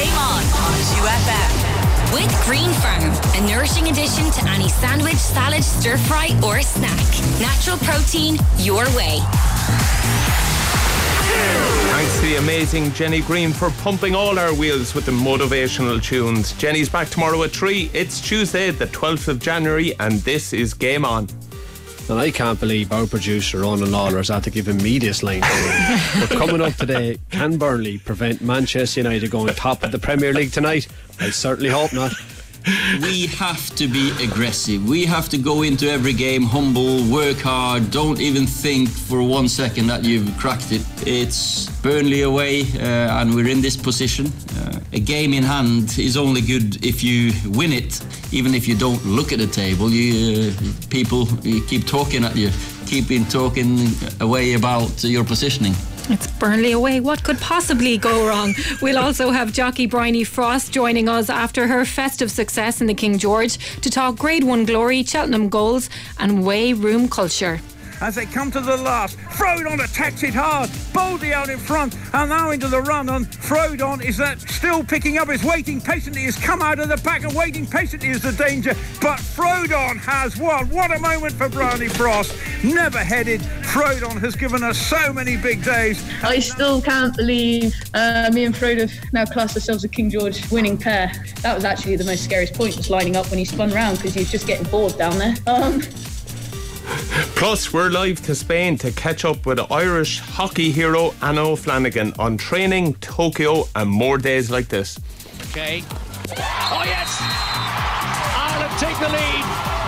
Game On 2FM. With Green Farm, a nourishing addition to any sandwich, salad, stir fry or snack. Natural protein your way. Thanks to the amazing Jenny Green for pumping all our wheels with the motivational tunes. Jenny's back tomorrow at 3. It's Tuesday, the 12th of January, and this is Game On. And I can't believe our producer, Ronan Lawler's had to give me this line. But coming up today, can Burnley prevent Manchester United going top of the Premier League tonight? I certainly hope not. We have to be aggressive. We have to go into every game humble, work hard, don't even think for 1 second that you've cracked it. It's Burnley away, and we're in this position. A game in hand is only good if you win it, even if you don't look at the table. People keep talking at you, keep talking away about your positioning. It's Burnley away. What could possibly go wrong? We'll also have jockey Bryony Frost joining us after her festive success in the King George to talk Grade 1 glory, Cheltenham goals and way room culture. As they come to the last, Frodon attacks it hard, boldly out in front, and now into the run on. Frodon is still picking up, is waiting patiently, has come out of the pack, and waiting patiently is the danger, but Frodon has won. What a moment for Bryony Frost. Never headed, Frodon has given us so many big days. I still can't believe me and Frodon have now classed ourselves a King George winning pair. That was actually the most scariest point, was lining up when he spun round, because he was just getting bored down there. Plus, we're live to Spain to catch up with Irish hockey hero Anna O'Flanagan on training, Tokyo and more days like this. Okay. Oh yes! Ireland take the lead.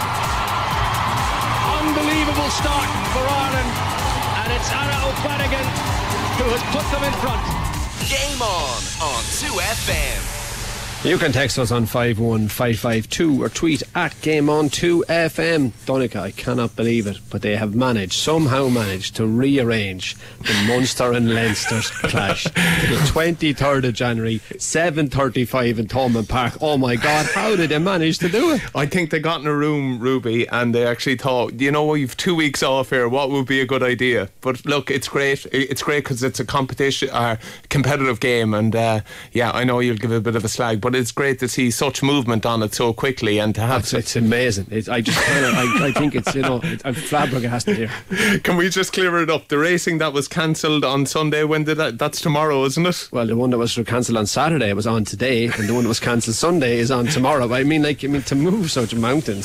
Unbelievable start for Ireland, and it's Anna O'Flanagan who has put them in front. Game on 2FM. You can text us on 51552 or tweet at GameOn2FM. Donica, I cannot believe it, but they have somehow managed to rearrange the Munster and Leinster clash to the 23rd of January, 7:35 in Thomond Park. Oh my God, how did they manage to do it? I think they got in a room, Ruby, and they actually thought, we've 2 weeks off here, what would be a good idea? But look, it's great. It's great because it's a competitive game, and I know you'll give it a bit of a slag, but it's great to see such movement on it so quickly, and to have it's amazing. I just I think it's I'm flabbergasted here. Can we just clear it up? The racing that was cancelled on Sunday, when did that's tomorrow, isn't it? Well, the one that was cancelled on Saturday was on today, and the one that was cancelled Sunday is on tomorrow. I mean, to move such mountains,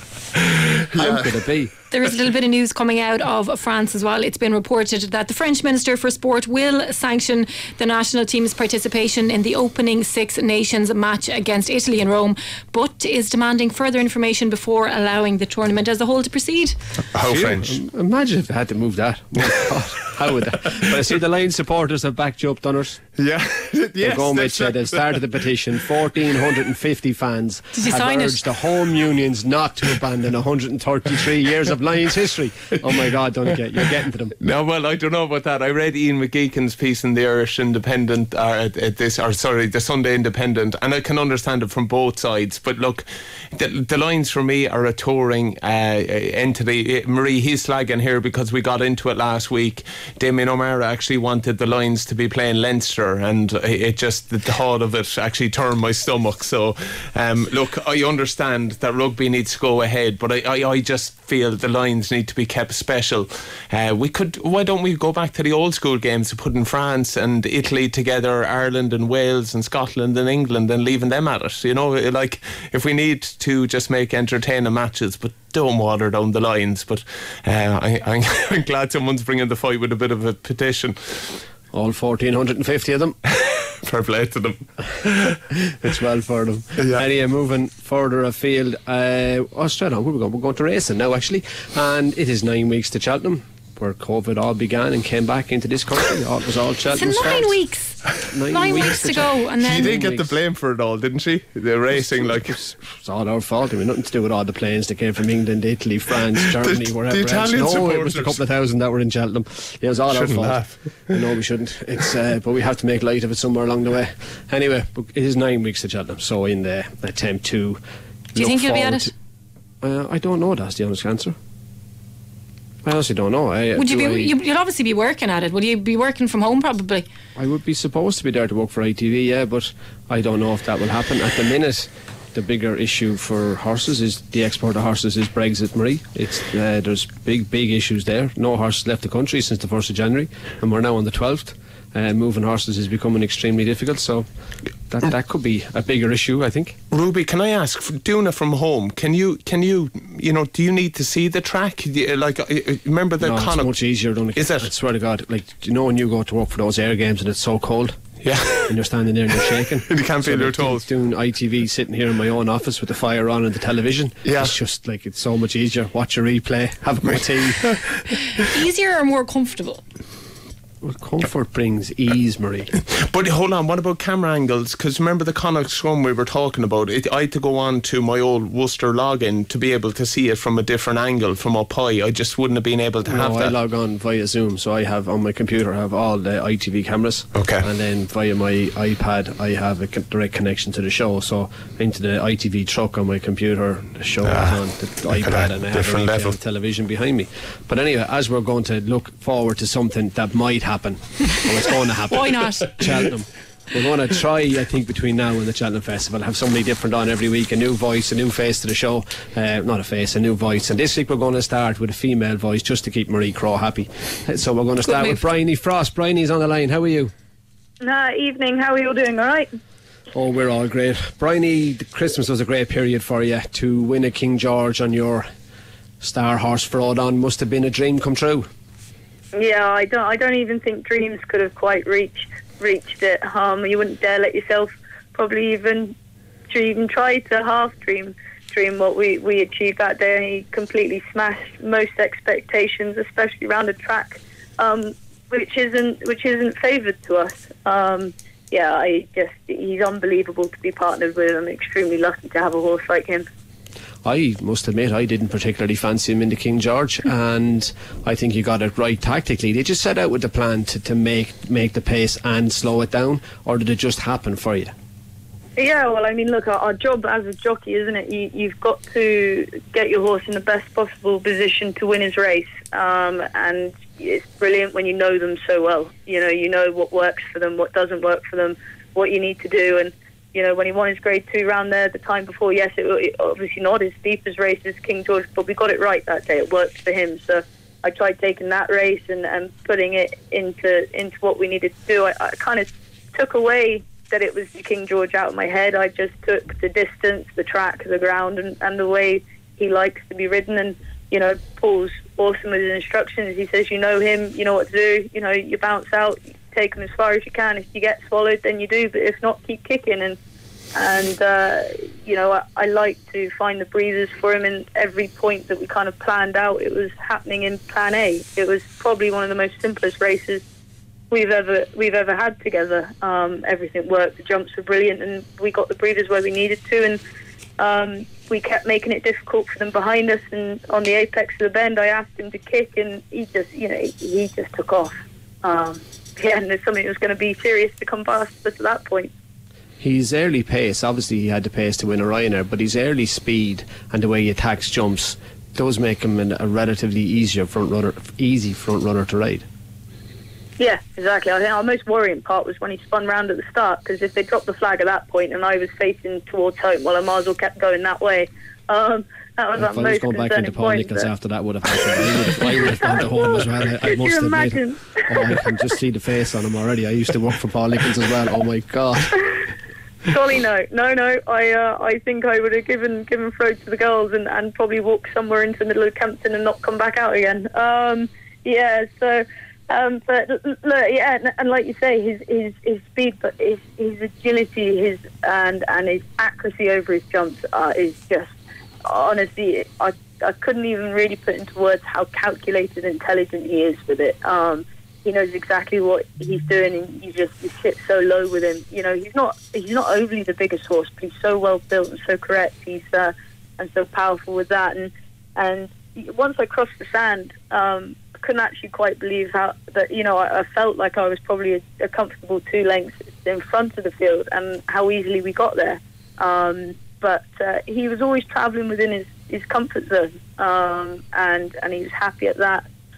how could it be? There is a little bit of news coming out of France as well. It's been reported that the French Minister for Sport will sanction the national team's participation in the opening Six Nations match against Italy in Rome, but is demanding further information before allowing the tournament as a whole to proceed. How French? Imagine if they had to move that. How would that? But I see the Lions supporters have backed you up, Dunners. Yeah. Yes, they started the petition. 1,450 fans have urged the home unions not to abandon 133 years of Lions history. Oh my God, you're getting to them. No, well, I don't know about that. I read Ian McGeechan's piece in the Irish Independent, the Sunday Independent, and I can understand it from both sides. But look, the Lions for me are a touring entity. Marie, he's slagging here because we got into it last week. Damien O'Mara actually wanted the Lions to be playing Leinster, and it just, the thought of it actually turned my stomach. So look, I understand that rugby needs to go ahead, but I just feel the Lions need to be kept special. Why don't we go back to the old school games, putting France and Italy together, Ireland and Wales and Scotland and England, and leaving them at it, like if we need to just make entertaining matches, but don't water down the Lions. But I'm glad someone's bringing the fight with a bit of a petition. All 1,450 of them. Fair play to them. It's well for them. Yeah. Anyway, moving further afield, Australia, where we're going to racing now actually, and it is 9 weeks to Cheltenham, where COVID all began and came back into this country. It was all Cheltenham. It's 9 weeks. 9 weeks to go, and then she did get the blame for it all, didn't she? The racing, it's all our fault. I mean, nothing to do with all the planes that came from England, Italy, France, Germany, wherever else. No, it was a couple of thousand that were in Cheltenham. It was all our fault. Laugh. No, we shouldn't. It's but we have to make light of it somewhere along the way. Anyway, it is 9 weeks to Cheltenham, so in the attempt to. Do you think you'll be at it? I don't know. That's the honest answer. I honestly don't know. You'll obviously be working at it. Would you be working from home probably? I would be supposed to be there to work for ITV, yeah, but I don't know if that will happen. At the minute, the bigger issue for horses is the export of horses is Brexit, Marie. There's big issues there. No horses left the country since the 1st of January, and we're now on the 12th. Moving horses is becoming extremely difficult, so that could be a bigger issue, I think. Ruby, can I ask, doing it from home, can you do you need to see the track? Remember the Connacht? It's much easier, don't it? Is it? I swear to God, when you go to work for those air games and it's so cold. Yeah. And you're standing there and you're shaking. You can't feel your toes. Doing ITV, sitting here in my own office with the fire on and the television. Yeah. It's just it's so much easier. Watch a replay, have a cup of tea. Easier or more comfortable? Well, comfort brings ease, Marie. But hold on, what about camera angles? Because remember the Connacht Scrum we were talking about? I had to go on to my old Worcester login to be able to see it from a different angle from up high. I just wouldn't have been able to have that. I log on via Zoom, so I have on my computer all the ITV cameras. Okay. And then via my iPad I have a direct connection to the show, so into the ITV truck on my computer, the show is on the iPad, and I have a level television behind me. But anyway, as we're going to look forward to something that might happen, well, it's going to happen. Why not? Cheltenham. We're going to try, I think, between now and the Cheltenham Festival, have somebody different on every week, a new voice, a new face to the show. Not a face, a new voice. And this week we're going to start with a female voice just to keep Marie Crowe happy. So we're going to start with Bryony Frost. Bryony's on the line. How are you? Evening. How are you doing? All right? Oh, we're all great. Bryony, Christmas was a great period for you. To win a King George on your star horse Frodon must have been a dream come true. Yeah, I don't even think dreams could have quite reached it. You wouldn't dare let yourself probably even try to half dream what we achieved that day. He completely smashed most expectations, especially around a track which isn't favoured to us. He's unbelievable to be partnered with. I'm extremely lucky to have a horse like him. I must admit I didn't particularly fancy him in the King George, and I think you got it right tactically. Did you set out with the plan to make the pace and slow it down, or did it just happen for you? Yeah, well, I mean, look, our job as a jockey, isn't it? You've got to get your horse in the best possible position to win his race, and it's brilliant when you know them so well. You know what works for them, what doesn't work for them, what you need to do, and when he won his Grade 2 round there the time before, yes, it obviously not as deep as race as King George, but we got it right that day. It worked for him. So I tried taking that race and putting it into what we needed to do. I kind of took away that it was the King George out of my head. I just took the distance, the track, the ground, and the way he likes to be ridden. And, Paul's awesome with his instructions. He says, you know him, you know what to do. You bounce out, you take him as far as you can. If you get swallowed, then you do, but if not, keep kicking. And I like to find the breathers for him in every point that we kind of planned out. It was happening in Plan A. It was probably one of the most simplest races we've ever had together. Everything worked. The jumps were brilliant, and we got the breathers where we needed to. And we kept making it difficult for them behind us. And on the apex of the bend, I asked him to kick, and he just took off. And there's something that was going to be serious to come past us at that point. His early pace, obviously he had the pace to win a Ryanair, but his early speed and the way he attacks jumps does make him a relatively easy front runner to ride. Yeah, exactly. I think our most worrying part was when he spun round at the start, because if they dropped the flag at that point and I was facing towards home while Amazo kept going that way, that was our most concerning point. If I was going back into Paul Nichols after that would have happened, I would have gone to home as well. I Could must you admit. imagine? I can just see the face on him already. I used to work for Paul Nichols as well. Oh my God. Golly, no. I think I would have given Frode to the girls and probably walked somewhere into the middle of Kempton and not come back out again. But look, and like you say, his speed, but his agility, and his accuracy over his jumps is just, honestly, I couldn't even really put into words how calculated and intelligent he is with it. He knows exactly what he's doing, and you sit so low with him. He's not overly the biggest horse, but he's so well built and so correct. He's and so powerful with that. And once I crossed the sand, I couldn't actually quite believe how that. I felt like I was probably a comfortable 2 lengths in front of the field, and how easily we got there. But he was always travelling within his comfort zone, and he was happy at that.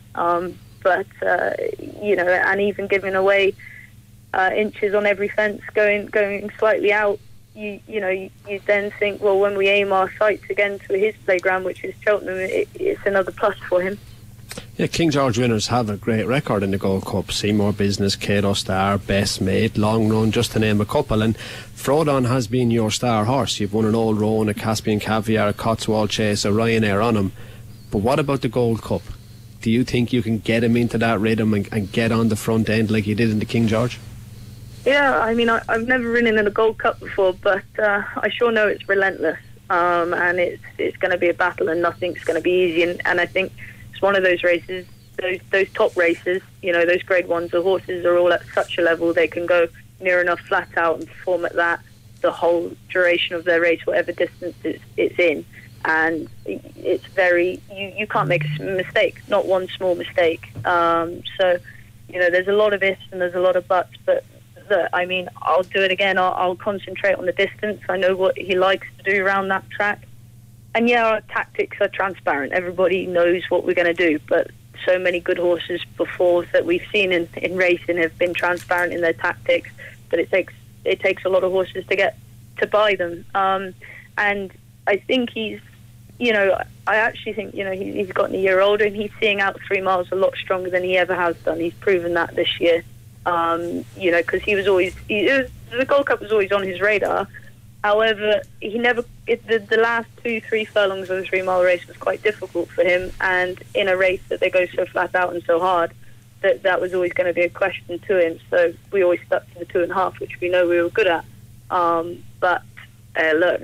But and even giving away inches on every fence, going slightly out, you then think, well, when we aim our sights again to his playground, which is Cheltenham, it's another plus for him. Yeah, King George winners have a great record in the Gold Cup. Seymour Business, Cato Star, Best Mate, Long Run, just to name a couple. And Frodon has been your star horse. You've won an Old Roan, a Caspian Caviar, a Cotswold Chase, a Ryanair on him. But what about the Gold Cup? Do you think you can get him into that rhythm and get on the front end like you did in the King George? Yeah, I mean, I've never ridden in a Gold Cup before, but I sure know it's relentless, and it's going to be a battle, and nothing's going to be easy. And I think it's one of those races, those top races, those Grade 1s, the horses are all at such a level they can go near enough flat out and perform at that the whole duration of their race, whatever distance it's in. And it's very, you can't make a mistake, not one small mistake. So, there's a lot of ifs and there's a lot of buts, but I mean, I'll do it again. I'll concentrate on the distance. I know what he likes to do around that track. And yeah, our tactics are transparent. Everybody knows what we're going to do, but so many good horses before that we've seen in racing have been transparent in their tactics, but it takes a lot of horses to buy them. And I think I actually think, he's gotten a year older and he's seeing out 3 miles a lot stronger than he ever has done. He's proven that this year. Because the Gold Cup was always on his radar. However, the last 2-3 furlongs of the 3 mile race was quite difficult for him, and in a race that they go so flat out and so hard, that was always going to be a question to him. So we always stuck to the 2.5, which we know we were good at. But look,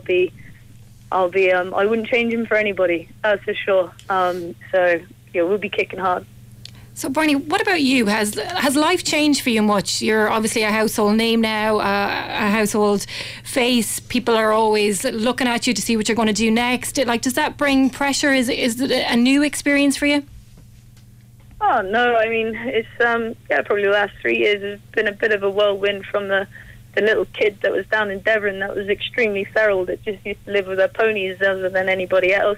I wouldn't change him for anybody, that's for sure. So yeah, we'll be kicking hard. So, Barney, what about you? Has life changed for you much? You're obviously a household name now, a household face. People are always looking at you to see what you're going to do next. Does that bring pressure? Is it a new experience for you? Oh, no. I mean, it's, probably the last 3 years has been a bit of a whirlwind from the little kid that was down in Devon that was extremely feral, that just used to live with her ponies other than anybody else,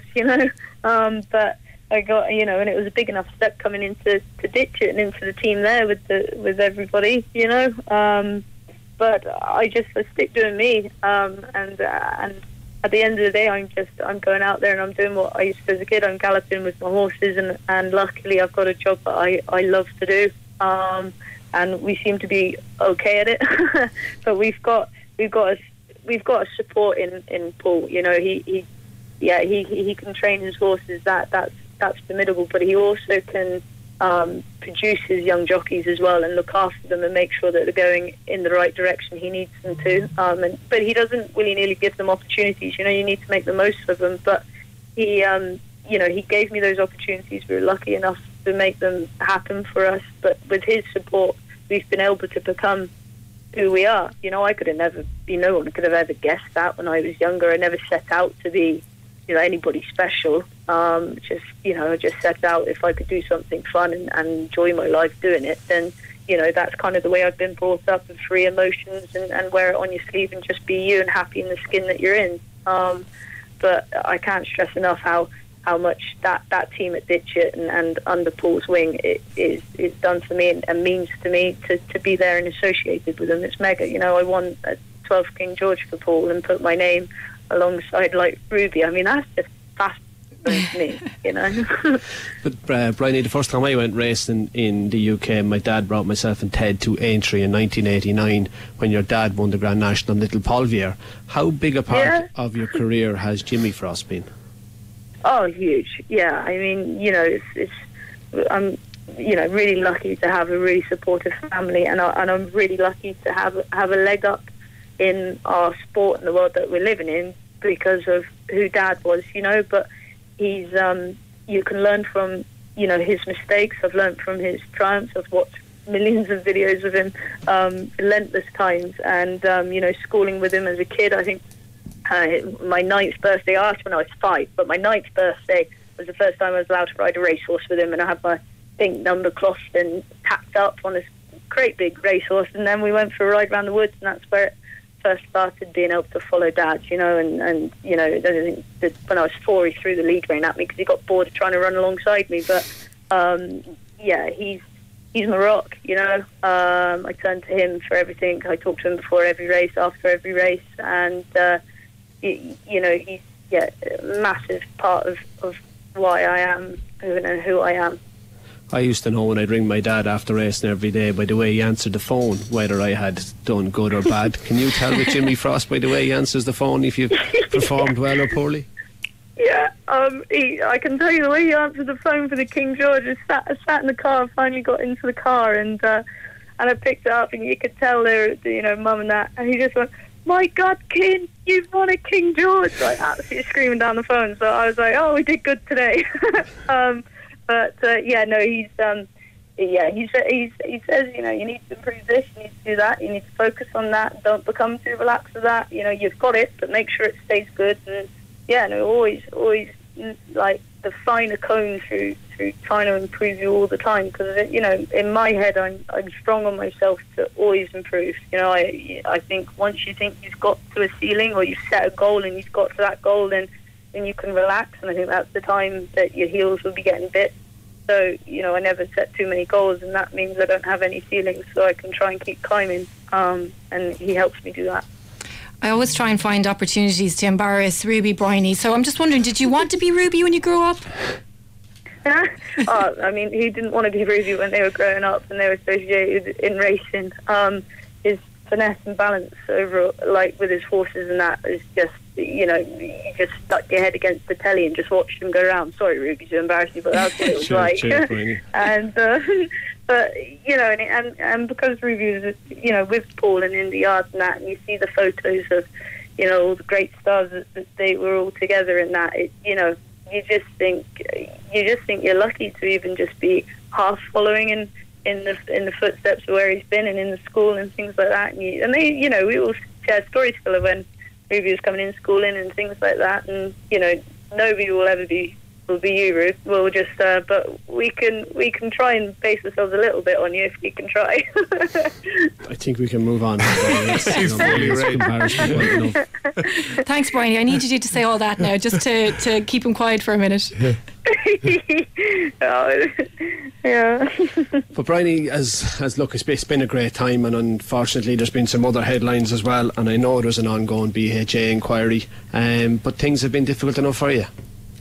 But I got, and it was a big enough step coming into Ditchit and into the team there with everybody, But I stick doing me, and at the end of the day, I'm going out there and I'm doing what I used to do as a kid. I'm galloping with my horses, and luckily I've got a job that I love to do, and we seem to be okay at it. But we've got a support in Paul. He can train his horses. That's formidable, but he also can produce his young jockeys as well and look after them and make sure that they're going in the right direction he needs them to. But he doesn't willy-nilly give them opportunities. You need to make the most of them. But he gave me those opportunities. We were lucky enough to make them happen for us. But with his support, we've been able to become who we are. I could have never, no one could have ever guessed that when I was younger. I never set out to be anybody special. I just set out, if I could do something fun and enjoy my life doing it, then that's kind of the way I've been brought up, with free emotions and wear it on your sleeve and just be you and happy in the skin that you're in. But I can't stress enough how much that team at Ditchit and under Paul's wing is done for me and means to me to be there and associated with them. It's mega. I won a 12th King George for Paul and put my name alongside like Ruby. I mean, that's just fast for me, But Bryony, the first time I went racing in the UK, my dad brought myself and Ted to Aintree in 1989 when your dad won the Grand National Little Polvier. How big a part of your career has Jimmy Frost been? Oh, huge. Yeah, I mean, I'm really lucky to have a really supportive family, and I'm really lucky to have a leg up in our sport and the world that we're living in because of who Dad was, but he's you can learn from his mistakes. I've learned from his triumphs. I've watched millions of videos of him relentless times, and schooling with him as a kid. I think my 9th birthday, I asked when I was 5, but my 9th birthday was the first time I was allowed to ride a racehorse with him, and I had my pink number cloth and tacked up on this great big racehorse, and then we went for a ride around the woods, and that's where it first started being able to follow Dad, and I think that when I was 4 he threw the lead rein at me because he got bored of trying to run alongside me, but he's my rock, you know. I turn to him for everything. I talk to him before every race, after every race, and you know, he's a massive part of why I am who I am. I used to know when I'd ring my dad after racing every day by the way he answered the phone, whether I had done good or bad. Can you tell with Jimmy Frost by the way he answers the phone if you've performed well or poorly? Yeah, I can tell you the way he answered the phone for the King George. I sat in the car, finally got into the car, and I picked it up, and you could tell they were, you know, mum and that, and he just went, "My God, King, you've won a King George!" Like absolutely screaming down the phone. So I was like, "Oh, we did good today." He says, you know, you need to improve this, you need to do that, you need to focus on that. Don't become too relaxed with that. You know, you've got it, but make sure it stays good. And always like the finer comb through trying to improve you all the time, because you know, in my head I'm strong on myself to always improve. You know, I think once you think you've got to a ceiling or you've set a goal and you've got to that goal, then you can relax, and I think that's the time that your heels will be getting bit. So, you know, I never set too many goals, and that means I don't have any ceilings, so I can try and keep climbing, and he helps me do that. I always try and find opportunities to embarrass Ruby Briney. So I'm just wondering, did you want to be Ruby when you grew up? I mean, he didn't want to be Ruby when they were growing up and they were associated in racing. His finesse and balance over, like with his horses and that, is just, you know, you just stuck your head against the telly and just watched him go around. Sorry, Ruby, to embarrass you, but that's what it was like. And but you know, and because Ruby was, you know, with Paul and in the yard and that, and you see the photos of, you know, all the great stars that they were all together in that, it, you know, you just think you're lucky to even just be half following in the footsteps of where he's been and in the school and things like that. And they, you know, we all shared stories together when Ruby was coming in schooling and things like that. And you know, nobody will ever be you, Ruth. We'll just, but we can try and base ourselves a little bit on you if we can try. I think we can move on. He's fully right. Thanks, Briney. I needed you to say all that now, just to keep him quiet for a minute. Yeah. But Briney, as look, it's been a great time, and unfortunately there's been some other headlines as well, and I know there's an ongoing BHA inquiry, but things have been difficult enough for you.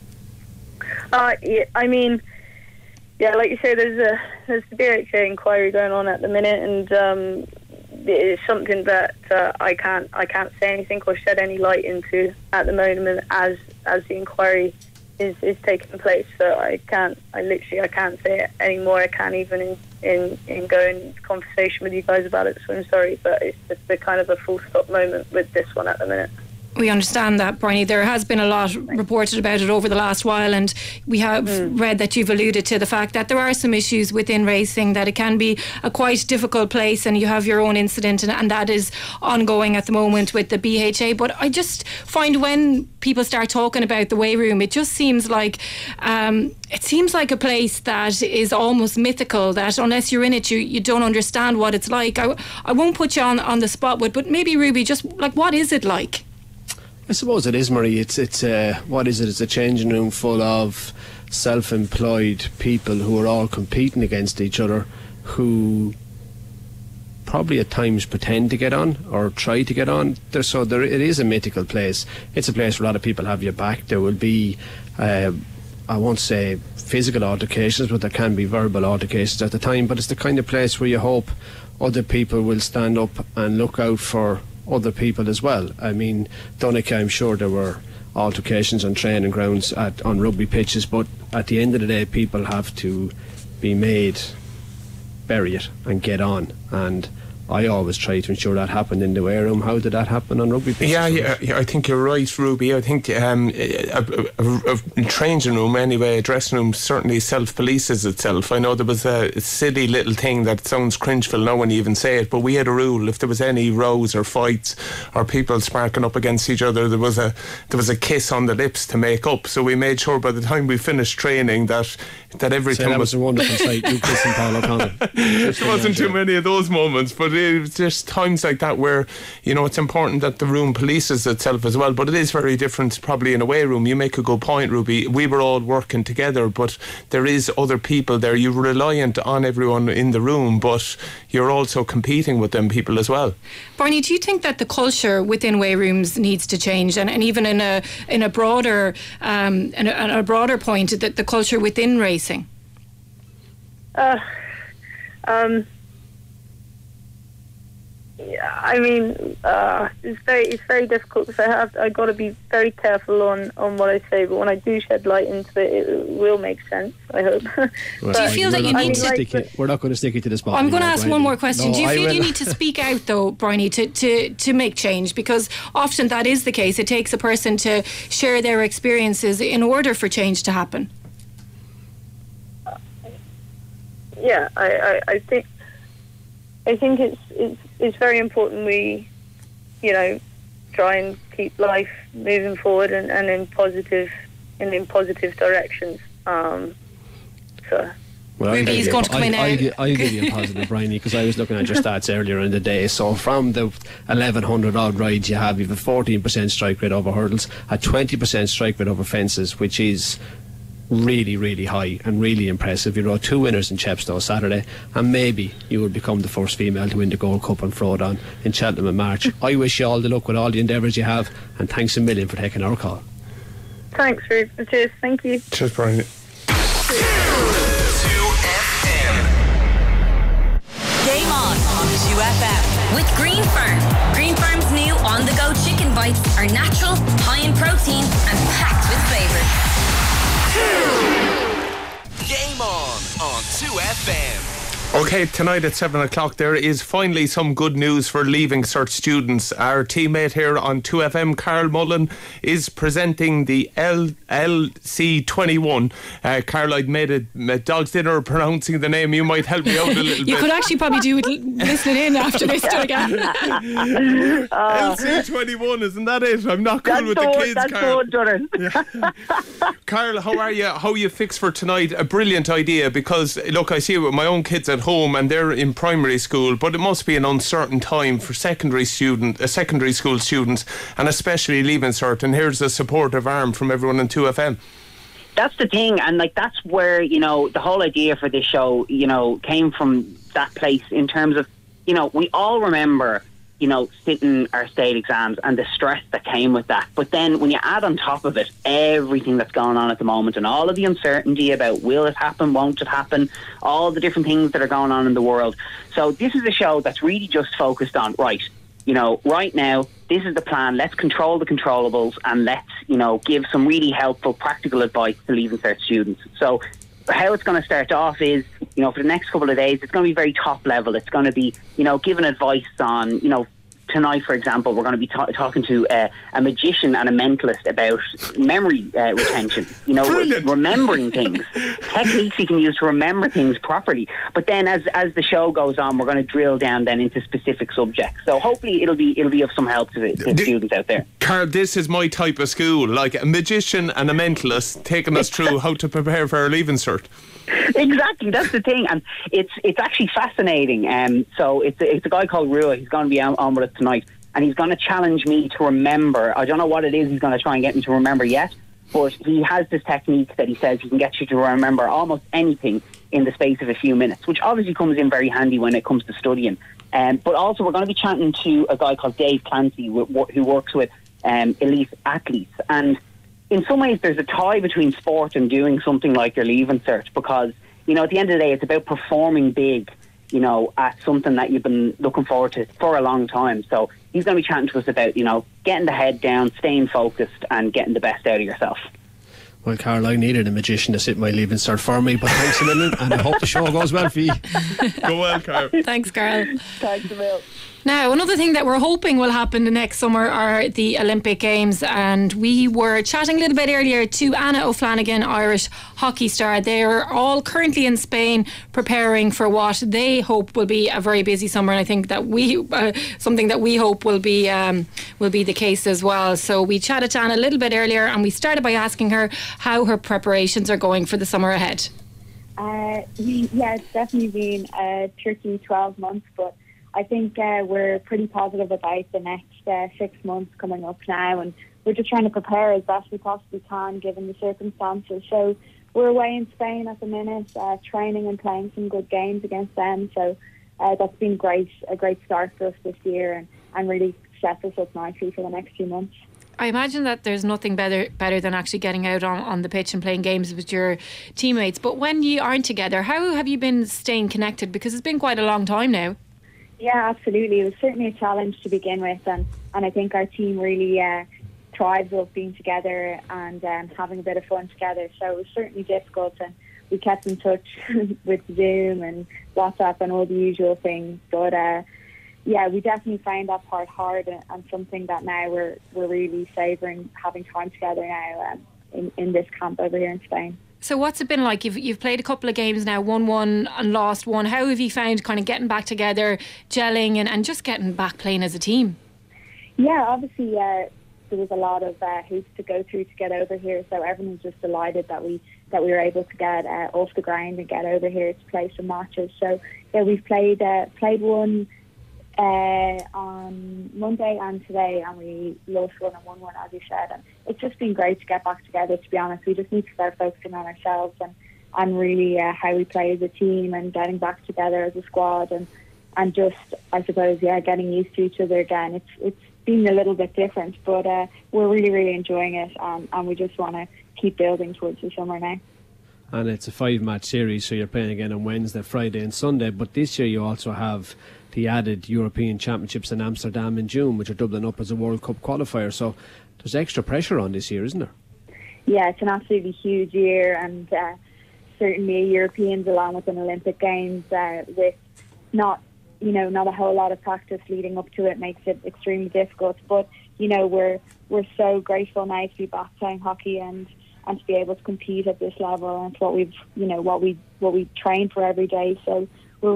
Yeah, I mean, yeah, like you say, there's the BHA inquiry going on at the minute, and it's something that I can't say anything or shed any light into at the moment as the inquiry is taking place. So I can't say it anymore. I can't even in go in conversation with you guys about it. So I'm sorry, but it's just a kind of a full stop moment with this one at the minute. We understand that, Briney. There has been a lot reported about it over the last while, and we have read that you've alluded to the fact that there are some issues within racing, that it can be a quite difficult place, and you have your own incident, and that is ongoing at the moment with the BHA. But I just find when people start talking about the weigh room, it just seems like a place that is almost mythical, that unless you're in it, you don't understand what it's like. I won't put you on the spot, but maybe, Ruby, just like, what is it like? I suppose it is, Marie. It's what is it? It's a changing room full of self-employed people who are all competing against each other, who probably at times pretend to get on or try to get on. It is a mythical place. It's a place where a lot of people have your back. There will be, I won't say physical altercations, but there can be verbal altercations at the time. But it's the kind of place where you hope other people will stand up and look out for other people as well. I mean, Donegal, I'm sure there were altercations on training grounds on rugby pitches, but at the end of the day, people have to be made bury it and get on, and I always try to ensure that happened in the weigh room. How did that happen on rugby pitches? Yeah, I think you're right, Ruby. I think a changing room anyway, a dressing room certainly self-polices itself. I know there was a silly little thing that sounds cringeful now when you even say it, but we had a rule: if there was any rows or fights or people sparking up against each other, there was a kiss on the lips to make up. So we made sure by the time we finished training that everything that was a wonderful sight. You kissing Paul O'Connell. There wasn't too many of those moments, but there's times like that where, you know, it's important that the room polices itself as well, but it is very different probably in a away room. You make a good point, Ruby. We were all working together, but there is other people there. You're reliant on everyone in the room, but you're also competing with them people as well. Barney, do you think that the culture within weigh rooms needs to change, and even in a broader point, that the culture within racing? Yeah, I mean, it's very difficult because I got to be very careful on what I say. But when I do shed light into it, it will make sense, I hope. Well, do you feel that you need to? We're not going to stick it to the spot. I'm going to ask one more question. No, do you feel you need to speak out though, Bryony, to make change? Because often that is the case. It takes a person to share their experiences in order for change to happen. Yeah, I think it's very important we, you know, try and keep life moving forward and in positive directions. Well, Ruby's going to come in now. I'll give you a positive, Bryony, because I was looking at your stats earlier in the day. So from the 1,100 odd rides you have a 14% strike rate over hurdles, a 20% strike rate over fences, which is really, really high and really impressive. You rode 2 winners in Chepstow Saturday, and maybe you will become the first female to win the Gold Cup on Frodon in Cheltenham in March. I wish you all the luck with all the endeavours you have, and thanks a million for taking our call. Thanks, Ruth. Cheers. Thank you. Cheers, Brian. 2FM. Game on 2FM with Green Farm. Green Farm's new on-the-go chicken bites are natural, high in protein, and packed with flavour. Game on 2FM. Okay, tonight at 7 o'clock there is finally some good news for Leaving Cert students. Our teammate here on 2FM, Carl Mullen, is presenting the LC21. Carl, I'd made a dog's dinner pronouncing the name. You might help me out a little bit. You could actually probably do it listening in after this again. LC21, isn't that it? I'm not cool with the kids, that's Carl. That's yeah. Carl, how are you? How are you fixed for tonight? A brilliant idea, because look, I see it with my own kids at home and they're in primary school, but it must be an uncertain time for secondary school students, and especially Leaving Cert, and here's a supportive arm from everyone in 2FM. That's the thing, and like that's where, you know, the whole idea for this show, you know, came from that place in terms of, you know, we all remember, you know, sitting our state exams and the stress that came with that. But then when you add on top of it everything that's going on at the moment and all of the uncertainty about will it happen, won't it happen, all the different things that are going on in the world. So this is a show that's really just focused on, right, you know, right now, this is the plan. Let's control the controllables and let's, you know, give some really helpful practical advice to Leaving Cert students. So how it's going to start off is, you know, for the next couple of days, it's going to be very top level. It's going to be, you know, giving advice on, you know, tonight, for example, we're going to be talking to a magician and a mentalist about memory retention, you know, remembering things, techniques you can use to remember things properly. But then as the show goes on, we're going to drill down then into specific subjects. So hopefully it'll be of some help to students out there. Carl, this is my type of school, like a magician and a mentalist taking us through how to prepare for our Leaving Cert. Exactly, that's the thing, and it's actually fascinating. So it's a guy called Rua. He's going to be on with us tonight, and he's going to challenge me to remember. I don't know what it is he's going to try and get me to remember yet, but he has this technique that he says he can get you to remember almost anything in the space of a few minutes, which obviously comes in very handy when it comes to studying. But also we're going to be chatting to a guy called Dave Clancy who works with elite athletes, and in some ways there's a tie between sport and doing something like your Leaving Cert, because, you know, at the end of the day it's about performing big, you know, at something that you've been looking forward to for a long time. So he's going to be chatting to us about, you know, getting the head down, staying focused and getting the best out of yourself. Well, Carl, I needed a magician to sit my Leaving Cert for me, but thanks a million, and I hope the show goes well for you. Go well, Carl. Thanks, Carl. Thanks a million. Now, another thing that we're hoping will happen the next summer are the Olympic Games, and we were chatting a little bit earlier to Anna O'Flanagan, Irish hockey star. They're all currently in Spain preparing for what they hope will be a very busy summer, and I think that something that we hope will be the case as well. So we chatted to Anna a little bit earlier, and we started by asking her how her preparations are going for the summer ahead. Yeah, it's definitely been a tricky 12 months, but I think we're pretty positive about the next 6 months coming up now, and we're just trying to prepare as best we possibly can given the circumstances. So we're away in Spain at the minute, training and playing some good games against them. So that's been a great start for us this year, and really sets us up nicely for the next few months. I imagine that there's nothing better than actually getting out on the pitch and playing games with your teammates. But when you aren't together, how have you been staying connected? Because it's been quite a long time now. Yeah, absolutely. It was certainly a challenge to begin with, and I think our team really thrives off being together and having a bit of fun together. So it was certainly difficult, and we kept in touch with Zoom and WhatsApp and all the usual things. But yeah, we definitely found that part hard, and something that now we're really savouring having time together now in this camp over here in Spain. So what's it been like? You've played a couple of games now, won one and lost one. How have you found kind of getting back together, gelling and just getting back playing as a team? Yeah, obviously there was a lot of hoops to go through to get over here, so everyone's just delighted that we were able to get off the ground and get over here to play some matches. So yeah, we've played one on Monday and today, and we lost one and won one, as you said, and it's just been great to get back together. To be honest, we just need to start focusing on ourselves and really how we play as a team, and getting back together as a squad, and just, I suppose, getting used to each other again. It's been a little bit different, but we're really enjoying it, and we just want to keep building towards the summer now. And it's a 5-match series, so you're playing again on Wednesday, Friday and Sunday, but this year you also have the added European Championships in Amsterdam in June, which are doubling up as a World Cup qualifier. So there's extra pressure on this year, isn't there? Yeah, it's an absolutely huge year, and certainly Europeans, along with an Olympic Games, with not a whole lot of practice leading up to it, makes it extremely difficult. But we're so grateful now to be back playing hockey and to be able to compete at this level, and what we train for every day. So we're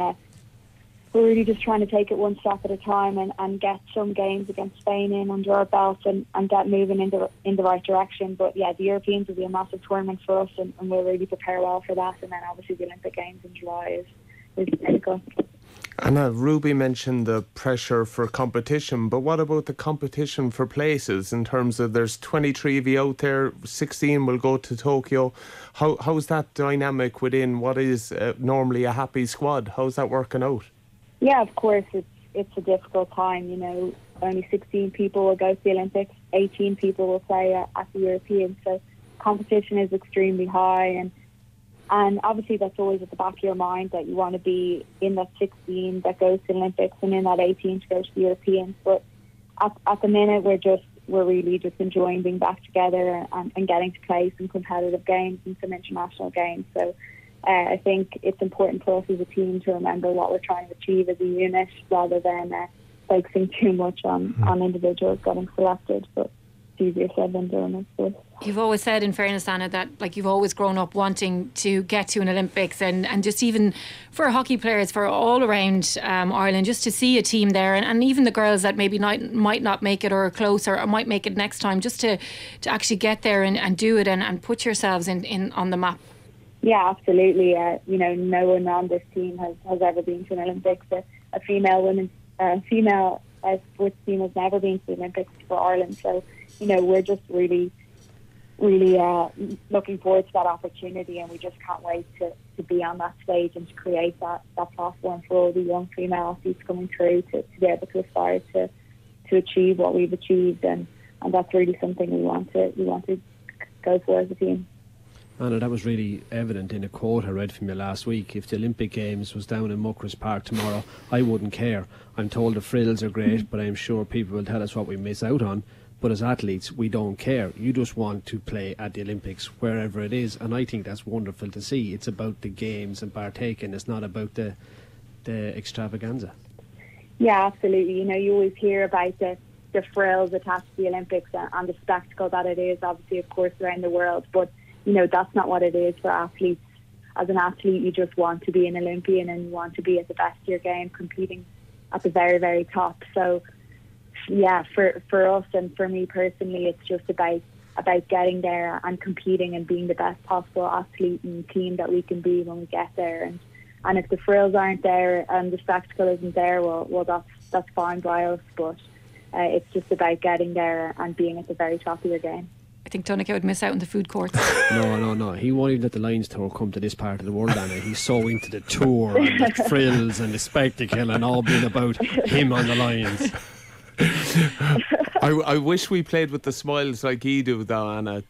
really just trying to take it one step at a time, and get some games against Spain in under our belt, and get moving in the right direction. But yeah, the Europeans will be a massive tournament for us, and we'll really prepare well for that. And then obviously the Olympic Games in July is critical. Anna, Ruby mentioned the pressure for competition, but what about the competition for places, in terms of there's 23 of you out there, 16 will go to Tokyo. How's that dynamic within what is normally a happy squad? How's that working out? Yeah, of course, it's a difficult time. Only 16 people will go to the Olympics, 18 people will play at the Europeans, so competition is extremely high, and obviously that's always at the back of your mind, that you want to be in that 16 that goes to the Olympics and in that 18 to go to the Europeans. But at the minute, we're really just enjoying being back together and getting to play some competitive games and some international games. So I think it's important for us as a team to remember what we're trying to achieve as a unit, rather than focusing too much on individuals getting selected. But it's easier said than done, I suppose. You've always said, in fairness, Anna, that you've always grown up wanting to get to an Olympics, and just even for hockey players, for all around Ireland, just to see a team there, and even the girls that maybe might not make it, or are close, or might make it next time, just to actually get there and do it and put yourselves in on the map. Yeah, absolutely. No one on this team has ever been to an Olympics. A female sports team has never been to the Olympics for Ireland. So, we're just really looking forward to that opportunity, and we just can't wait to be on that stage and to create that platform for all the young female athletes coming through to be able to aspire to achieve what we've achieved, and that's really something we want to go for as a team. Anna, that was really evident in a quote I read from you last week. If the Olympic Games was down in Muckross Park tomorrow, I wouldn't care. I'm told the frills are great, but I'm sure people will tell us what we miss out on. But as athletes, we don't care. You just want to play at the Olympics, wherever it is. And I think that's wonderful to see. It's about the games and partaking. It's not about the extravaganza. Yeah, absolutely. You always hear about the frills attached to the Olympics and the spectacle that it is, obviously, of course, around the world. But that's not what it is for athletes. As an athlete, you just want to be an Olympian, and you want to be at the best of your game, competing at the very, very top. So, yeah, for us and for me personally, it's just about getting there and competing and being the best possible athlete and team that we can be when we get there. And if the frills aren't there and the spectacle isn't there, well, that's fine by us. But it's just about getting there and being at the very top of your game. I think Donncha would miss out on the food courts. No. He won't even let the Lions tour come to this part of the world, Anna. He's so into the tour and the frills and the spectacle and all being about him on the Lions. I wish we played with the smiles like you do, though, Anna.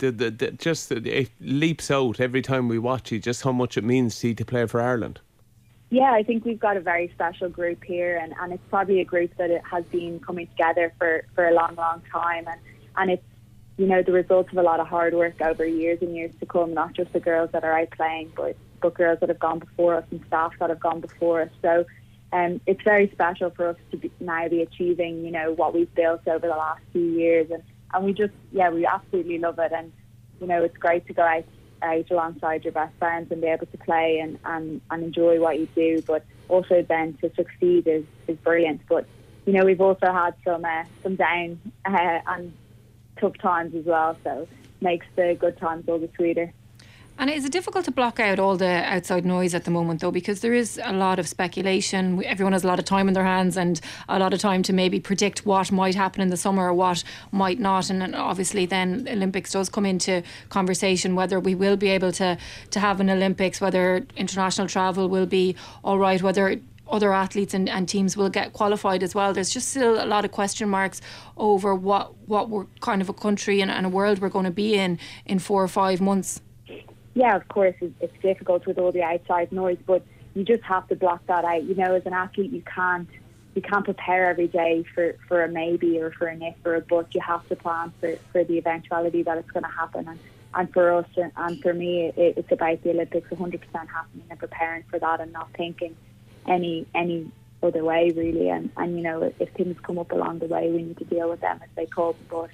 It leaps out every time we watch you, just how much it means to you to play for Ireland. Yeah, I think we've got a very special group here, and it's probably a group that it has been coming together for a long, long time. And it's, you know, the result of a lot of hard work over years and years to come, not just the girls that are out playing, but girls that have gone before us and staff that have gone before us. So it's very special for us to now be achieving, you know, what we've built over the last few years. And we just, we absolutely love it. And, you know, it's great to go out alongside your best friends and be able to play and enjoy what you do. But also then to succeed is brilliant. But, you know, we've also had some down and tough times as well, so makes the good times all the sweeter. And is it difficult to block out all the outside noise at the moment, though, because there is a lot of speculation? Everyone has a lot of time in their hands and a lot of time to maybe predict what might happen in the summer or what might not. And obviously then Olympics does come into conversation, whether we will be able to have an Olympics, whether international travel will be all right, whether other athletes and teams will get qualified as well. There's just still a lot of question marks over what we're kind of a country and a world we're going to be in 4 or 5 months. Yeah, of course, it's difficult with all the outside noise, but you just have to block that out. You know, as an athlete, you can't prepare every day for a maybe or for an if or a but. You have to plan for the eventuality that it's going to happen. And for us and for me, it's about the Olympics 100% happening and preparing for that and not thinking any other way, really. And you know, if things come up along the way, we need to deal with them as they come. But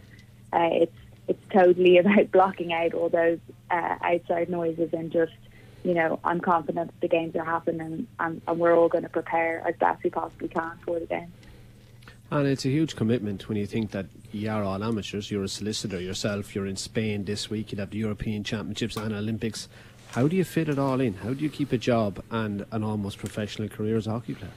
it's totally about blocking out all those outside noises and just, you know, I'm confident that the games are happening and we're all going to prepare as best we possibly can for the games. And it's a huge commitment when you think that you are all amateurs. You're a solicitor yourself. You're in Spain this week. You'd have the European Championships and Olympics. How do you fit it all in? How do you keep a job and an almost professional career as a hockey player?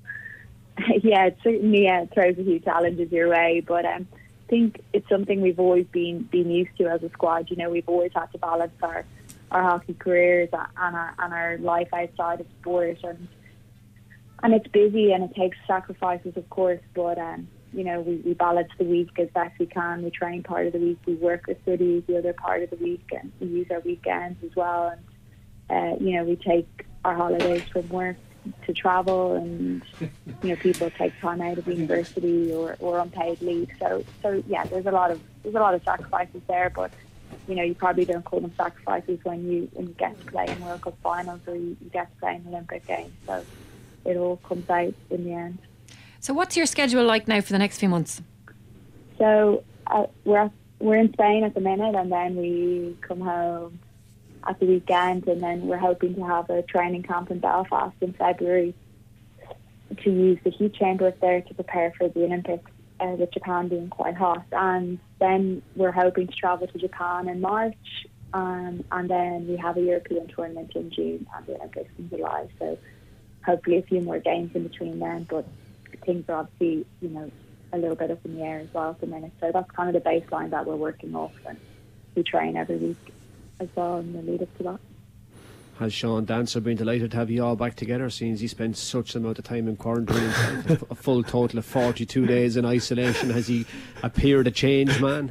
Yeah, it certainly throws a few challenges your way, but I think it's something we've always been used to as a squad. You know, we've always had to balance our hockey careers and our life outside of sport, and it's busy and it takes sacrifices, of course, but you know, we balance the week as best we can. We train part of the week, we work with studies the other part of the week, and we use our weekends as well. And you know, we take our holidays from work to travel, and you know, people take time out of university or unpaid leave. So yeah, there's a lot of sacrifices there, but you know, you probably don't call them sacrifices when you get to play in World Cup finals or you get to play in Olympic games. So it all comes out in the end. So what's your schedule like now for the next few months? So we're in Spain at the minute, and then we come home at the weekend, and then we're hoping to have a training camp in Belfast in February to use the heat chambers there to prepare for the Olympics, with Japan being quite hot. And then we're hoping to travel to Japan in March, and then we have a European tournament in June and the Olympics in July. So hopefully a few more games in between then, but things are obviously, you know, a little bit up in the air as well at the minute. So that's kind of the baseline that we're working off, and we train every week as well in the lead up to that. Has Sean Dancer been delighted to have you all back together, since he spent such an amount of time in quarantine, a full total of 42 days in isolation? Has he appeared a changed man?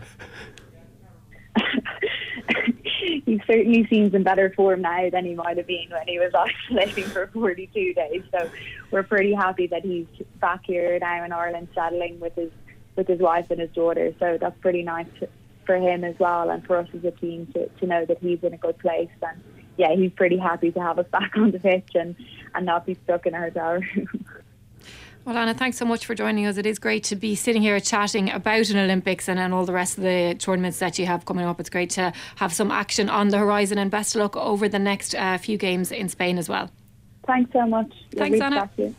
He certainly seems in better form now than he might have been when he was isolating for 42 days. So we're pretty happy that he's back here now in Ireland, settling with his wife and his daughter. So that's pretty nice for him as well, and for us as a team to know that he's in a good place. And yeah, he's pretty happy to have us back on the pitch and not be stuck in a hotel room. Well, Anna, thanks so much for joining us. It is great to be sitting here chatting about an Olympics and all the rest of the tournaments that you have coming up. It's great to have some action on the horizon, and best of luck over the next few games in Spain as well. Thanks so much. Thanks, Anna. Game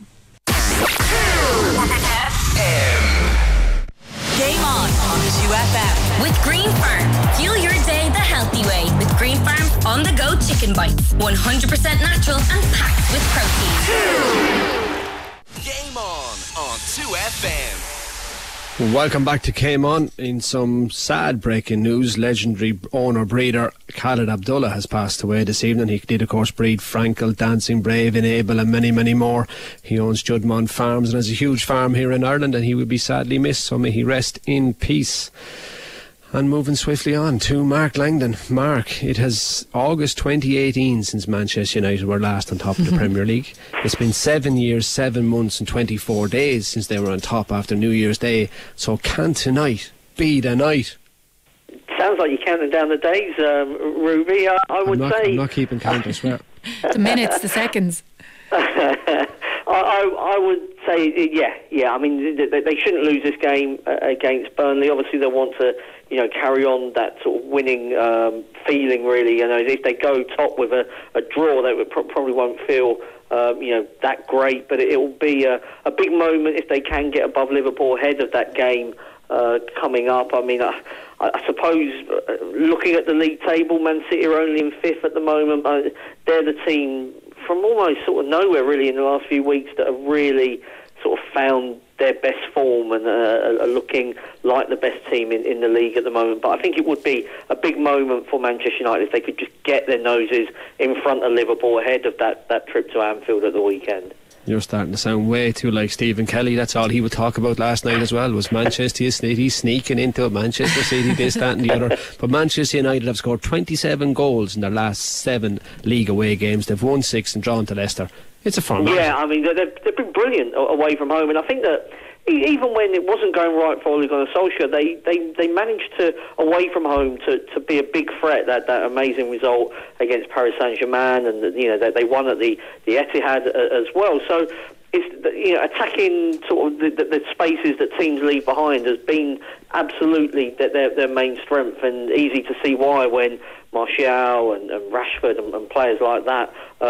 on 2FM with Green Farm. Fuel your day the healthy way with Green Farm On-the-go chicken bites. 100% natural and packed with protein. Game on 2FM. Welcome back to Game On. In some sad breaking news, legendary owner-breeder Khaled Abdullah has passed away this evening. He did, of course, breed Frankel, Dancing Brave, Enable and many, many more. He owns Judmont Farms and has a huge farm here in Ireland, and he will be sadly missed, so may he rest in peace. And moving swiftly on to Mark Langdon. Mark, it has August 2018 since Manchester United were last on top of the Premier League. It's been 7 years, 7 months and 24 days since they were on top after New Year's Day. So can tonight be the night? Sounds like you're counting down the days, Ruby. I would say... I'm not keeping count, I swear. The minutes, the seconds. I would say, yeah. I mean, they shouldn't lose this game against Burnley. Obviously, they want to, carry on that sort of winning feeling. Really, if they go top with a draw, they probably won't feel, that great. But it will be a big moment if they can get above Liverpool ahead of that game coming up. I mean, I suppose looking at the league table, Man City are only in 5th at the moment. They're the team from almost sort of nowhere really in the last few weeks that have really sort of found their best form and are looking like the best team in the league at the moment. But I think it would be a big moment for Manchester United if they could just get their noses in front of Liverpool ahead of that trip to Anfield at the weekend. You're starting to sound way too like Stephen Kelly. That's all he would talk about last night as well, was Manchester City sneaking into it, Manchester City, this, that and the other. But Manchester United have scored 27 goals in their last 7 league away games. They've won 6 and drawn to Leicester. It's a formality. Yeah, I mean, they've been brilliant away from home, and I think that even when it wasn't going right for Ole Gunnar Solskjaer, they managed to, away from home, to be a big threat. That amazing result against Paris Saint-Germain, and they won at the Etihad as well. So it's attacking sort of the spaces that teams leave behind has been absolutely their main strength, and easy to see why when Martial and Rashford and players like that,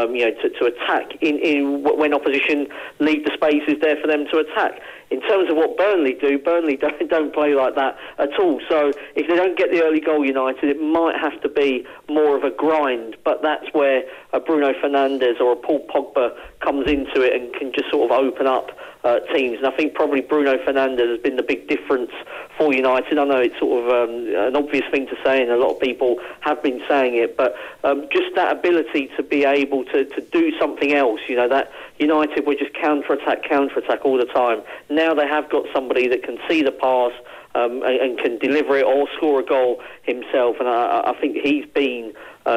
to attack in when opposition leave the spaces there for them to attack. In terms of what Burnley do, Burnley don't play like that at all. So if they don't get the early goal, United, it might have to be more of a grind. But that's where a Bruno Fernandes or a Paul Pogba comes into it and can just sort of open up teams. And I think probably Bruno Fernandes has been the big difference for United. I know it's sort of an obvious thing to say, and a lot of people have been saying it, but just that ability to be able to do something else, that United were just counter-attack all the time. Now they have got somebody that can see the pass and can deliver it or score a goal himself, and I think he's been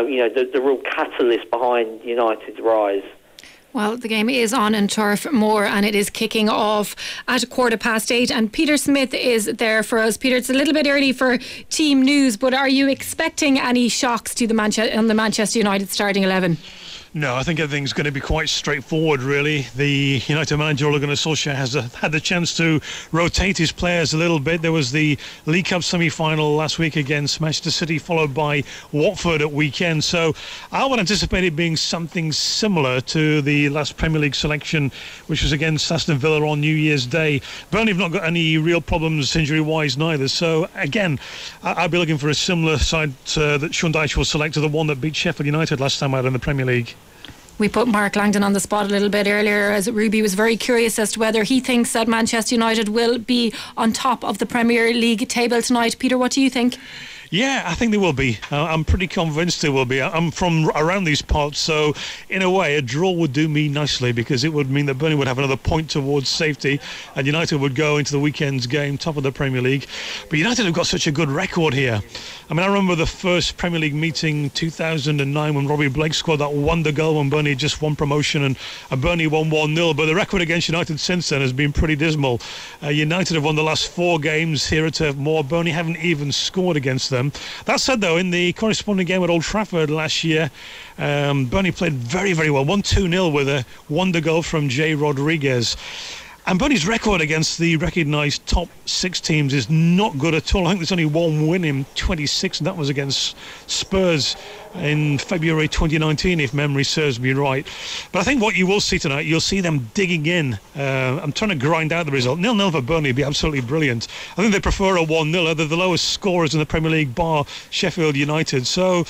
the real catalyst behind United's rise. Well, the game is on in Turf Moor and it is kicking off at 8:15, and Peter Smith is there for us. Peter, it's a little bit early for team news, but are you expecting any shocks to the Manchester United starting 11? No, I think everything's going to be quite straightforward, really. The United manager, Ole Gunnar Solskjaer, has had the chance to rotate his players a little bit. There was the League Cup semi-final last week against Manchester City, followed by Watford at weekend. So I would anticipate it being something similar to the last Premier League selection, which was against Aston Villa on New Year's Day. Burnley have not got any real problems injury-wise neither. So, again, I'd be looking for a similar side that Sean Dyche will select to the one that beat Sheffield United last time out in the Premier League. We put Mark Langdon on the spot a little bit earlier, as Ruby was very curious as to whether he thinks that Manchester United will be on top of the Premier League table tonight. Peter, what do you think? Yeah, I think they will be. I'm pretty convinced they will be. I'm from around these parts, so in a way a draw would do me nicely, because it would mean that Burnley would have another point towards safety and United would go into the weekend's game top of the Premier League. But United have got such a good record here. I mean, I remember the first Premier League meeting 2009 when Robbie Blake scored that wonder goal when Burnley just won promotion and Burnley won 1-0, but the record against United since then has been pretty dismal. United have won the last 4 games here at Turf Moor. Burnley haven't even scored against them. That said, though, in the corresponding game at Old Trafford last year, Burnley played very, very well. Won 2-0 with a wonder goal from Jay Rodriguez. And Burnley's record against the recognised top 6 teams is not good at all. I think there's only one win in 26, and that was against Spurs in February 2019, if memory serves me right. But I think what you will see tonight, you'll see them digging in. I'm trying to grind out the result. 0-0 for Burnley would be absolutely brilliant. I think they prefer a 1-0. They're the lowest scorers in the Premier League, bar Sheffield United. So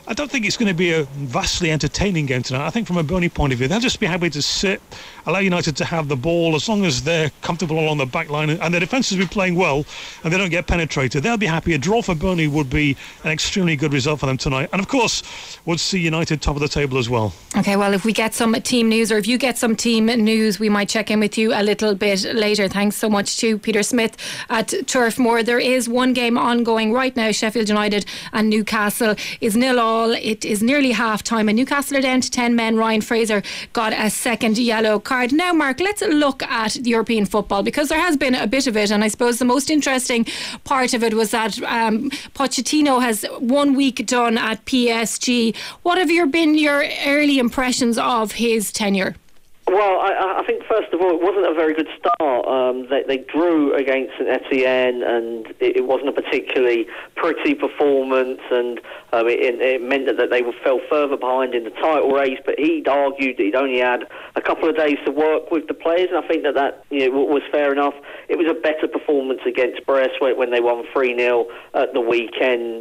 I don't think it's going to be a vastly entertaining game tonight. I think from a Burnley point of view, they'll just be happy to sit, allow United to have the ball as long as they're comfortable along the back line and the defence has been playing well and they don't get penetrated. They'll be happy. A draw for Burnley would be an extremely good result for them tonight. And of course, would see United top of the table as well. Okay, well, if we get some team news, or if you get some team news, we might check in with you a little bit later. Thanks so much to Peter Smith at Turf Moor. There is one game ongoing right now. Sheffield United and Newcastle is 0-0. It is nearly half time and Newcastle are down to 10 men. Ryan Fraser got a second yellow card. Now, Mark, let's look at the European football, because there has been a bit of it, and I suppose the most interesting part of it was that Pochettino has 1 week done at PSG. What have been your early impressions of his tenure? Well, I think first of all, it wasn't a very good start. They drew against St Etienne, and it wasn't a particularly pretty performance, and it meant that they fell further behind in the title race. But he'd argued that he'd only had a couple of days to work with the players, and I think that was fair enough. It was a better performance against Brest when they won 3-0 at the weekend.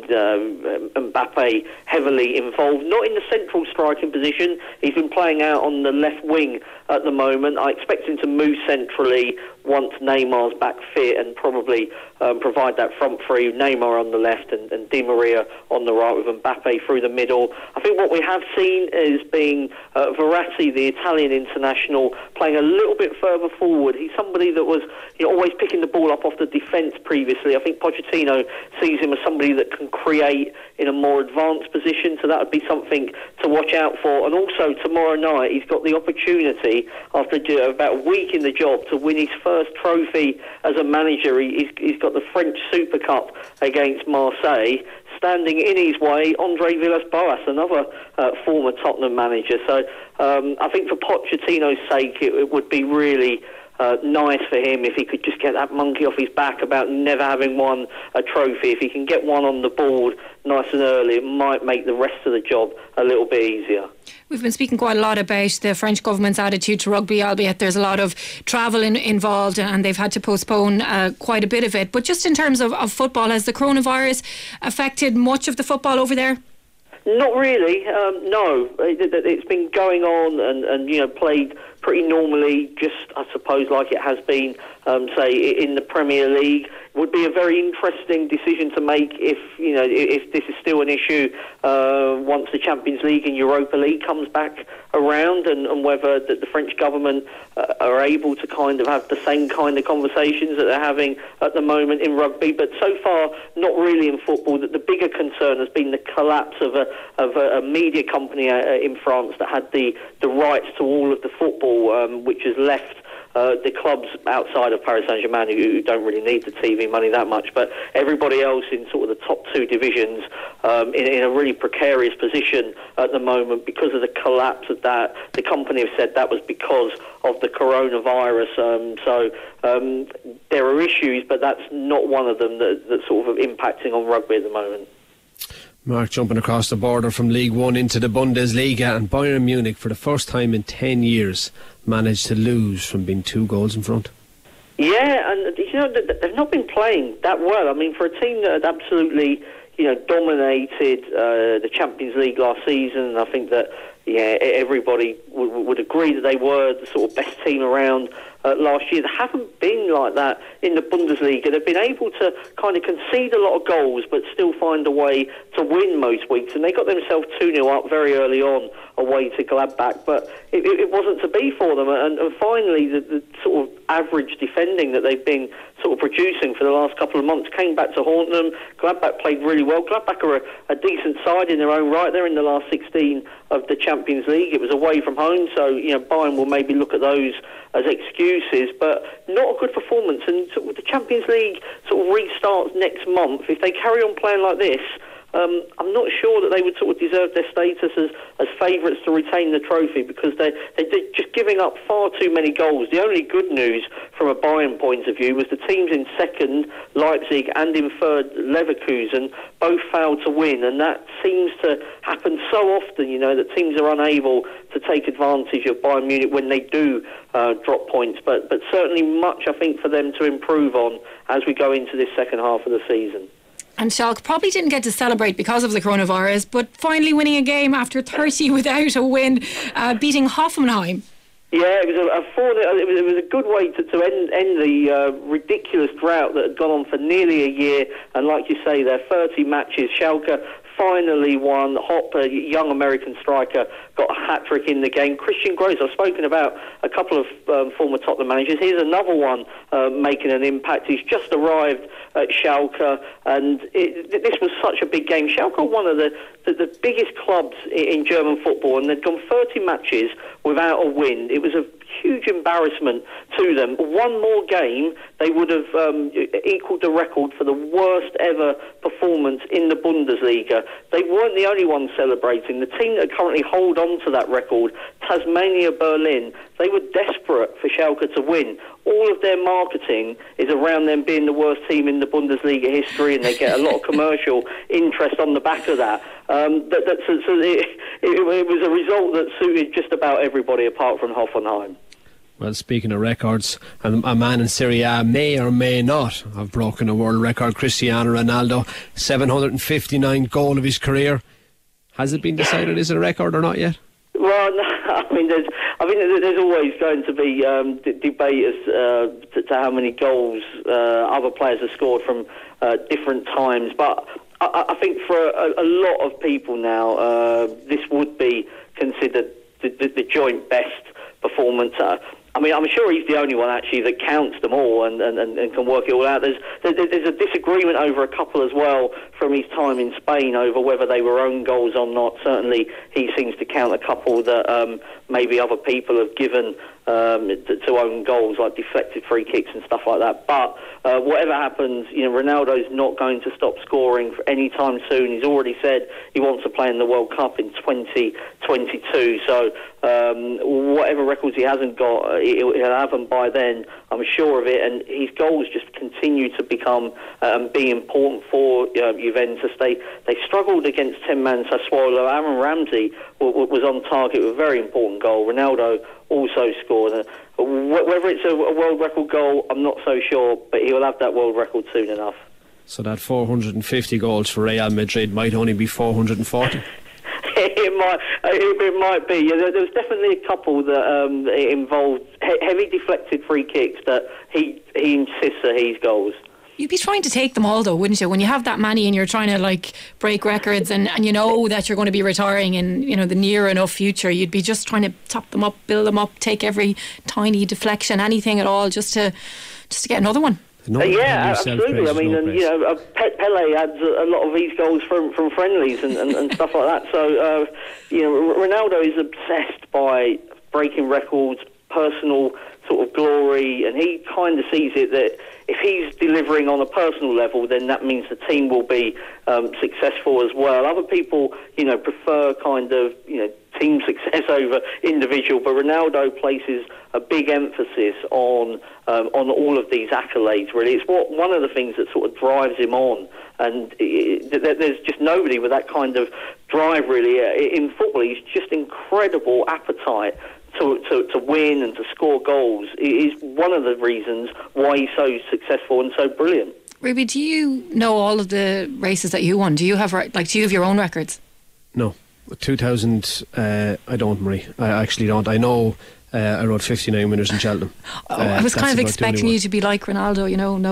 Mbappe heavily involved, not in the central striking position. He's been playing out on the left wing at the moment. I expect him to move centrally once Neymar's back fit and probably provide that front three, Neymar on the left and Di Maria on the right with Mbappe through the middle. I think what we have seen is being Verratti, the Italian international, playing a little bit further forward. He's somebody that was always picking the ball up off the defence previously. I think Pochettino sees him as somebody that can create in a more advanced position, so that would be something to watch out for. And also tomorrow night he's got the opportunity, after about a week in the job, to win his first trophy as a manager. He's got the French Super Cup against Marseille. Standing in his way, Andre Villas-Boas, another former Tottenham manager. So I think for Pochettino's sake, it would be really nice for him if he could just get that monkey off his back about never having won a trophy. If he can get one on the board nice and early, it might make the rest of the job a little bit easier. We've been speaking quite a lot about the French government's attitude to rugby, albeit there's a lot of travel involved and they've had to postpone quite a bit of it. But just in terms of football, has the coronavirus affected much of the football over there? Not really, no. It's been going on and played pretty normally, just I suppose like it has been, say, in the Premier League. Would be a very interesting decision to make if this is still an issue once the Champions League and Europa League comes back around, and whether the French government are able to kind of have the same kind of conversations that they're having at the moment in rugby. But so far, not really in football. That the bigger concern has been the collapse of a media company in France that had the rights to all of the football, which has left the clubs outside of Paris Saint-Germain, who don't really need the TV money that much, but everybody else in sort of the top two divisions in a really precarious position at the moment because of the collapse of that. The company have said that was because of the coronavirus. So there are issues, but that's not one of them that's sort of impacting on rugby at the moment. Mark, jumping across the border from League One into the Bundesliga, and Bayern Munich, for the first time in 10 years, managed to lose from being 2 goals in front. Yeah, and they've not been playing that well. I mean, for a team that had absolutely dominated the Champions League last season, I think that everybody would agree that they were the sort of best team around last year. They haven't been like that in the Bundesliga. They've been able to kind of concede a lot of goals but still find a way to win most weeks, and they got themselves 2-0 up very early on away to Gladbach, but it wasn't to be for them. And finally, the sort of average defending that they've been sort of producing for the last couple of months came back to haunt them. Gladbach played really well. Gladbach are a decent side in their own right. They're in the last 16 of the Champions League. It was away from home, so Bayern will maybe look at those as excuses, but not a good performance. And sort of the Champions League sort of restarts next month. If they carry on playing like this, I'm not sure that they would sort of deserve their status as favourites to retain the trophy, because they're just giving up far too many goals. The only good news from a Bayern point of view was the teams in second, Leipzig, and in third, Leverkusen, both failed to win, and that seems to happen so often, that teams are unable to take advantage of Bayern Munich when they do drop points. But certainly much, I think, for them to improve on as we go into this second half of the season. And Schalke probably didn't get to celebrate because of the coronavirus, but finally winning a game after 30 without a win, beating Hoffenheim. Yeah, it was a good way to end the ridiculous drought that had gone on for nearly a year. And like you say, their 30 matches, Schalke finally won. Hopp, a young American striker, got a hat-trick in the game. Christian Gross, I've spoken about a couple of former Tottenham managers. Here's another one making an impact. He's just arrived at Schalke, and this was such a big game. Schalke are one of the biggest clubs in German football, and they'd gone 30 matches without a win. It was a huge embarrassment to them. One more game, they would have equalled the record for the worst ever performance in the Bundesliga. They weren't the only ones celebrating. The team that currently hold on to that record, Tasmania Berlin, they were desperate for Schalke to win. All of their marketing is around them being the worst team in the Bundesliga history, and they get a lot of commercial interest on the back of that. It was a result that suited just about everybody apart from Hoffenheim. Well, speaking of records, a man in Serie A may or may not have broken a world record. Cristiano Ronaldo, 759 goal of his career. Has it been decided is it a record or not yet? Well, no, I mean, there's always going to be debate as to how many goals other players have scored from different times. But I think for a lot of people now, this would be considered the joint best performance. I mean, I'm sure he's the only one actually that counts them all and can work it all out. There's a disagreement over a couple as well from his time in Spain over whether they were own goals or not. Certainly, he seems to count a couple that maybe other people have given to own goals, like deflected free kicks and stuff like that. But whatever happens, Ronaldo's not going to stop scoring for any time soon. He's already said he wants to play in the World Cup in 2022. So whatever records he hasn't got, he'll have them by then. I'm sure of it. And his goals just continue to become be important for Juventus. They struggled against 10-man Sassuolo. Aaron Ramsey was on target with a very important goal. Ronaldo also scored. Whether it's a world record goal, I'm not so sure, but he will have that world record soon enough. So that 450 goals for Real Madrid might only be 440? It might be. Yeah, there was definitely a couple that involved heavy deflected free kicks that he insists are his goals. You'd be trying to take them all, though, wouldn't you? When you have that many and you're trying to break records and you know that you're going to be retiring in the near enough future, you'd be just trying to top them up, build them up, take every tiny deflection, anything at all, just to get another one. Yeah, absolutely. I mean, Pele adds a lot of these goals from friendlies and stuff like that. So, Ronaldo is obsessed by breaking records, personal sort of glory, and he kind of sees it that if he's delivering on a personal level, then that means the team will be successful as well. Other people, prefer kind of, team success over individual, but Ronaldo places a big emphasis on all of these accolades, really. It's one of the things that sort of drives him on, and there's just nobody with that kind of drive, really. In football, he's just incredible appetite to win and to score goals. It is one of the reasons why he's so successful and so brilliant. Ruby, do you know all of the races that you won? Do you have your own records? No. 2000, I don't, Marie. I actually don't. I know I rode 59 winners in Cheltenham. I was kind of expecting you to be like Ronaldo,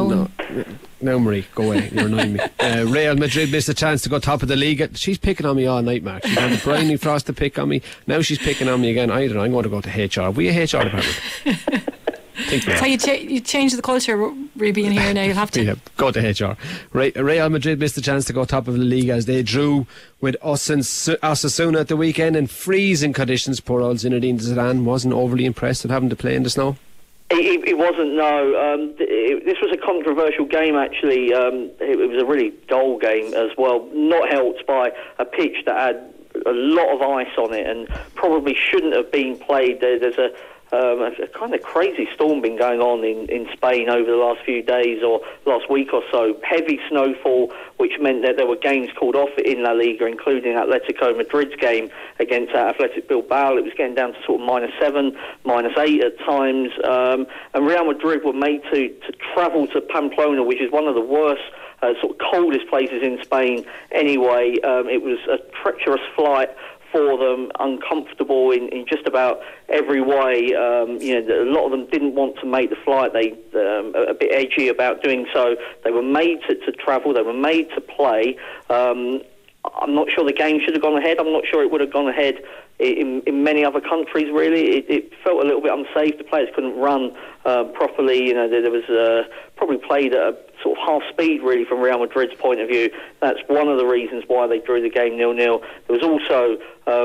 No, Marie, go away. You're annoying me. Real Madrid missed a chance to go top of the league. She's picking on me all night, Mark. She's had Bryony Frost to pick on me. Now she's picking on me again. I don't know. I'm going to go to HR. We a HR department? That's how you change the culture, Ruby, in here now. You'll have to. Yeah, go to HR. Real Madrid missed the chance to go top of the league as they drew with Osasuna at the weekend in freezing conditions. Poor old Zinedine Zidane wasn't overly impressed at having to play in the snow. He wasn't, no. This was a controversial game, actually. It was a really dull game as well, not helped by a pitch that had a lot of ice on it and probably shouldn't have been played. There's a kind of crazy storm been going on in Spain over the last few days or last week or so. Heavy snowfall, which meant that there were games called off in La Liga, including Atletico Madrid's game against Athletic Bilbao. It was getting down to sort of -7, -8 at times. And Real Madrid were made to travel to Pamplona, which is one of the worst sort of coldest places in Spain anyway. It was a treacherous flight for them, uncomfortable in just about every way. A lot of them didn't want to make the flight. They a bit edgy about doing so. They were made to travel. They were made to play. I'm not sure the game should have gone ahead. I'm not sure it would have gone ahead in many other countries, really. It felt a little bit unsafe. The players couldn't run properly. There was probably played at a sort of half speed, really, from Real Madrid's point of view. That's one of the reasons why they drew the game 0-0. There was also,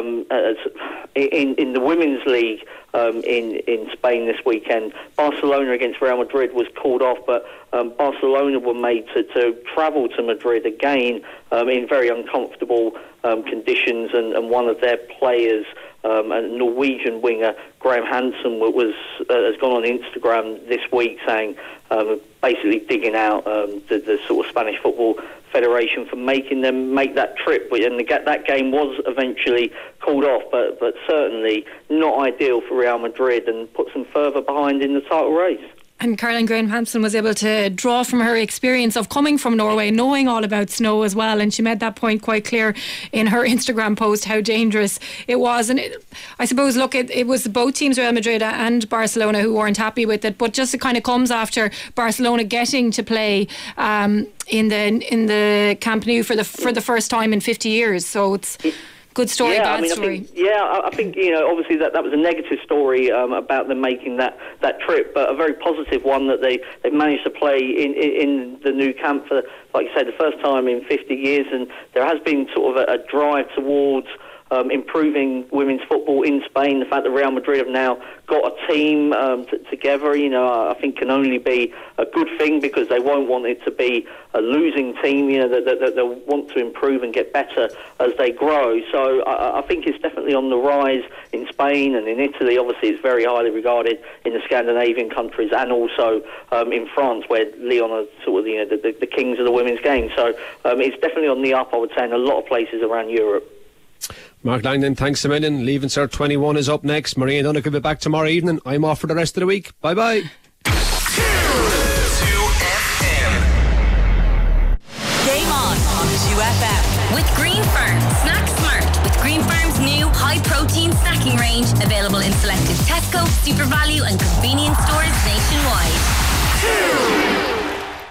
in the Women's League in Spain this weekend, Barcelona against Real Madrid was called off, but Barcelona were made to travel to Madrid again in very uncomfortable conditions, and one of their players, a Norwegian winger, Graham Hansen, has gone on Instagram this week saying, basically digging out the sort of Spanish Football Federation for making them make that trip, and that game was eventually called off, but certainly not ideal for Real Madrid and puts them further behind in the title race. And Caroline Graham Hansen was able to draw from her experience of coming from Norway, knowing all about snow as well, and she made that point quite clear in her Instagram post how dangerous it was. And I suppose, look, it was both teams, Real Madrid and Barcelona, who weren't happy with it, but just it kind of comes after Barcelona getting to play in the Camp Nou for the first time in 50 years. So it's good story, bad story. I think obviously that was a negative story about them making that trip, but a very positive one that they managed to play in the new camp for, like you said, the first time in 50 years, and there has been sort of a drive towards improving women's football in Spain. The fact that Real Madrid have now got a team together, I think can only be a good thing, because they won't want it to be a losing team. That they'll want to improve and get better as they grow. So I think it's definitely on the rise in Spain and in Italy. Obviously, it's very highly regarded in the Scandinavian countries, and also in France, where Lyon are sort of the kings of the women's game. So it's definitely on the up, I would say, in a lot of places around Europe. Mark Langdon, thanks a million. Leaving Cert 21 is up next. Maria Dunnock will be back tomorrow evening. I'm off for the rest of the week. Bye bye. 2FM. Game on 2FM with Green Farm. Snack smart with Green Farm's new high protein snacking range, available in selected Tesco, Super Value and convenience